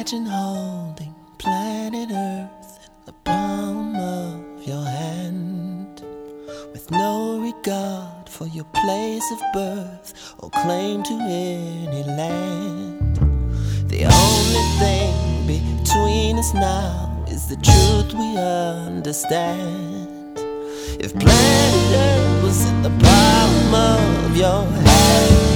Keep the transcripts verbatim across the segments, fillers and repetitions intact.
Imagine holding planet Earth in the palm of your hand, with no regard for your place of birth or claim to any land. The only thing between us now is the truth we understand. If planet Earth was in the palm of your hand,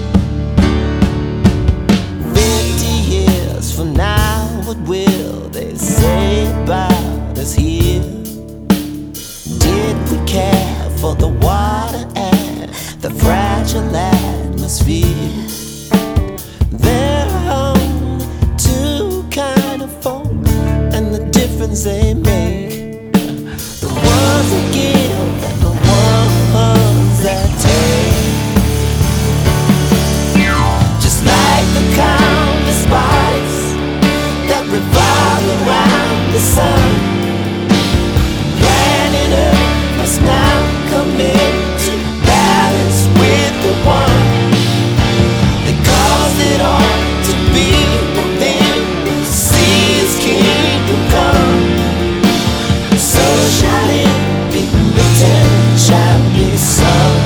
from now, what will they say about us here? Did we care for the water and the fragile atmosphere? There are only two kind of folk, and the difference they make, the ones that give and the ones that take. Just like the countless bodies revolve around the sun, planet Earth must now come into balance with the one that caused it all to be within. See His kingdom come, so shall it be written, shall be sung.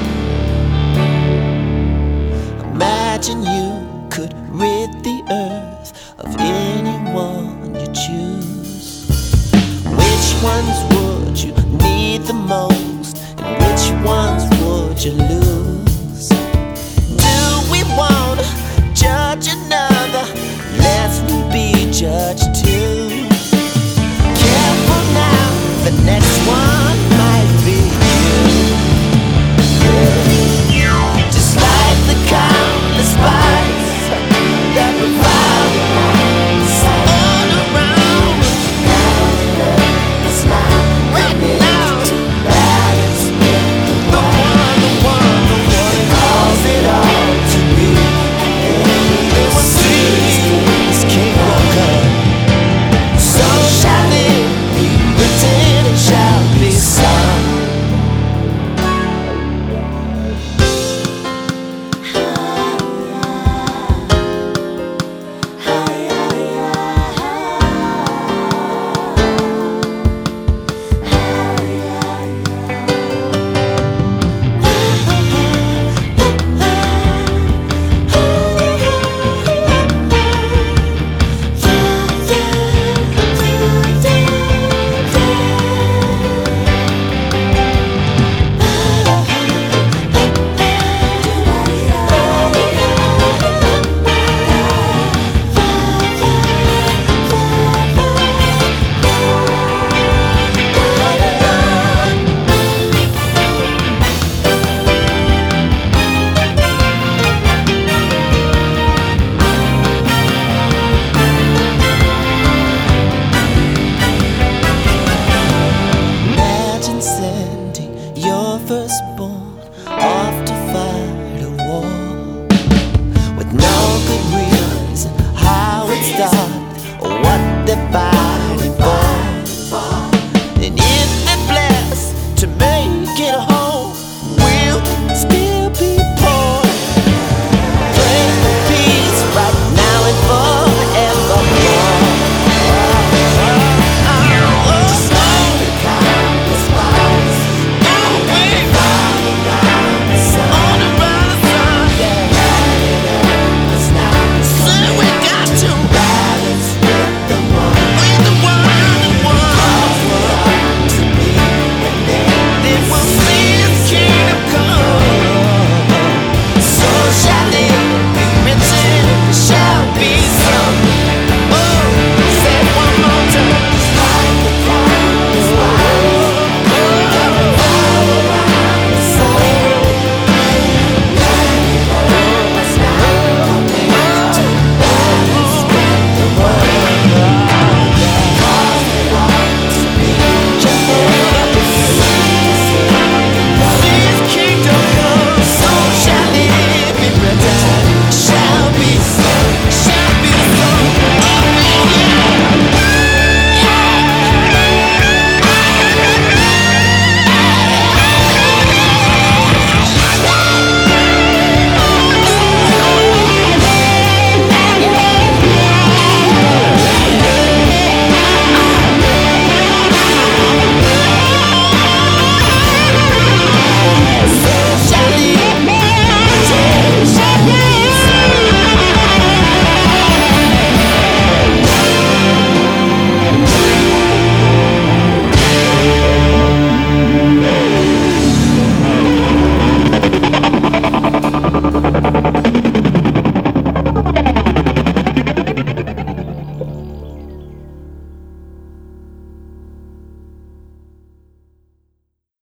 Imagine you could rid the earth of anyone you choose. Which ones would you need the most, and which ones would you lose? Do we want to judge another, lest we be judged too? Careful now, the next one